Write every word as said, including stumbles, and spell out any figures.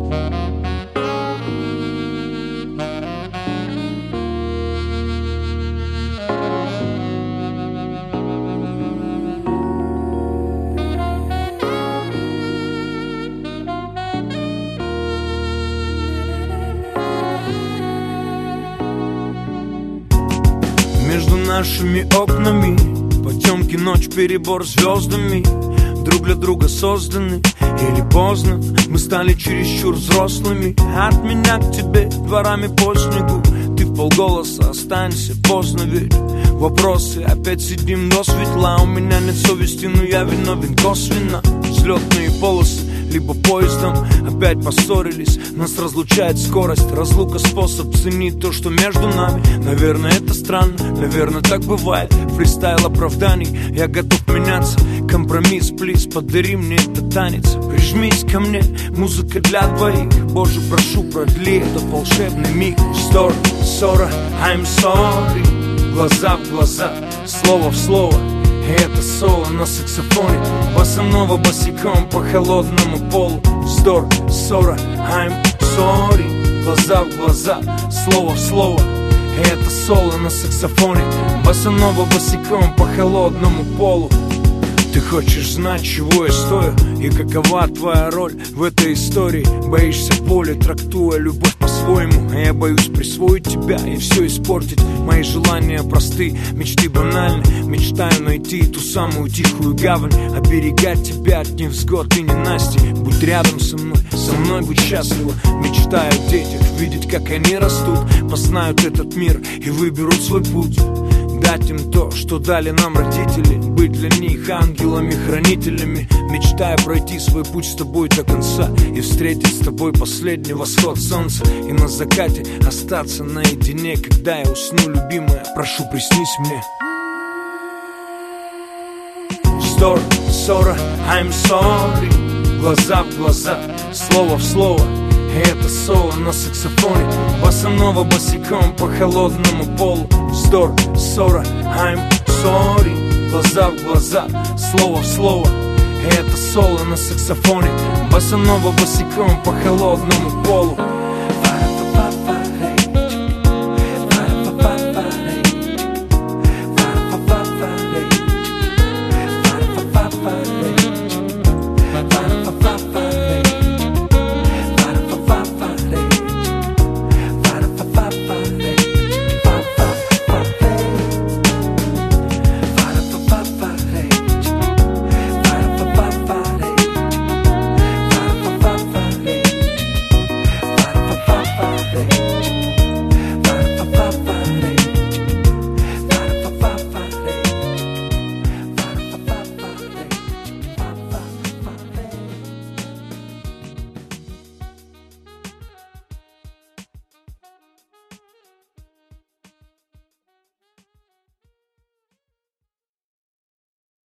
Между нашими окнами потемки, ночь, перебор звездами, друг для друга созданы. Или поздно мы стали чересчур взрослыми. От меня к тебе дворами по снегу, ты вполголоса останься, поздно ведь. Вопросы, опять сидим до светла. У меня нет совести, но я виновен косвенно. Взлетные полосы, либо поездом опять поссорились. Нас разлучает скорость, разлука способ ценить то, что между нами. Наверное, это странно, наверное, так бывает. Фристайл оправданий, я готов меняться. Компромисс, плиз, подари мне этот танец. Прижмись ко мне, музыка для двоих. Боже, прошу, продли этот волшебный миг. Story, ссора, I'm sorry. Глаза в глаза, слово в слово. И это соло на саксофоне, босанова босиком по холодному полу. Вздор, ссора, I'm sorry. Глаза в глаза, слово в слово. И это соло на саксофоне, босанова босиком по холодному полу. Ты хочешь знать, чего я стою и какова твоя роль в этой истории? Боишься боли, трактуя любовь по-своему. А я боюсь присвоить тебя и все испортить. Мои желания просты, мечты банальны. Мечтаю найти ту самую тихую гавань, оберегать тебя от невзгод и ненастий. Будь рядом со мной, со мной будь счастлива. Мечтаю о детях, видеть, как они растут, познают этот мир и выберут свой путь. Дать им то, что дали нам родители, быть для них ангелами-хранителями. Мечтаю пройти свой путь с тобой до конца и встретить с тобой последний восход солнца. И на закате остаться наедине, когда я усну, любимая, прошу, приснись мне. Story, ссора, I'm sorry. Глаза в глаза, слово в слово. И это соло на саксофоне, босанова босиком по холодному полу. Вздор, ссора, I'm sorry. Глаза в глаза, слово в слово. И это соло на саксофоне, босанова босиком по холодному полу.